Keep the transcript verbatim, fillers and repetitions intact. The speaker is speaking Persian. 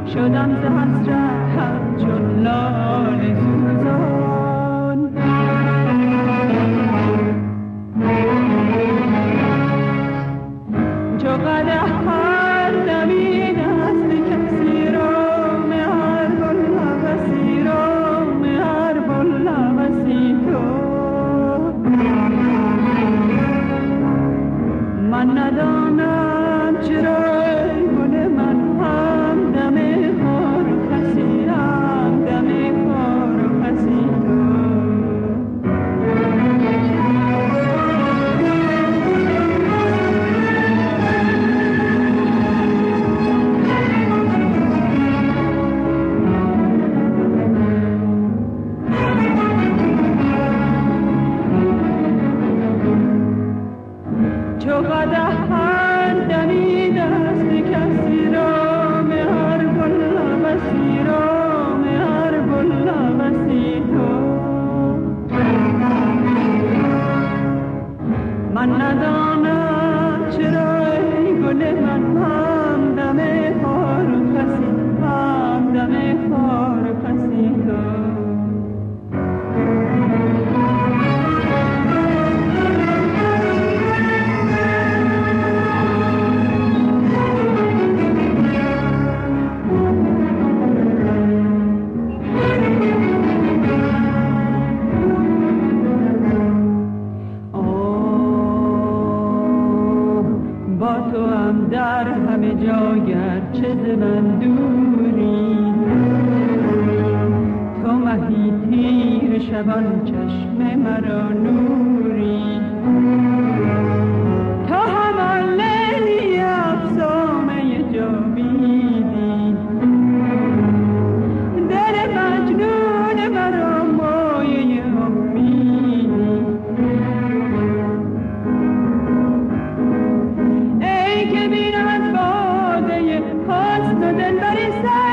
شدم ز حسرت چون لاله سوزان. چو قدح هر دمی دست کسی را مهر گل هوسی را مهر گل هوسی تو. من ندانم چرا گل من هم دم خار و کسی هم دم خار و کسی تو. چو قدح هر دمی دست کسی را مهر گل هوسی را مهر گل هوسی تو. من ندانم چرا ای گل من هم دم خار و کسی هم دم خار و کسی تو. با تو هم در همه جا گرچه ز من دوری، تو مهی تیر شبان چشم مرا نوری. تو همان لیلی افسانه جاویدی، دل مجنون مرا مایه امیدی. ای که بین از باده حسن و دلبری سر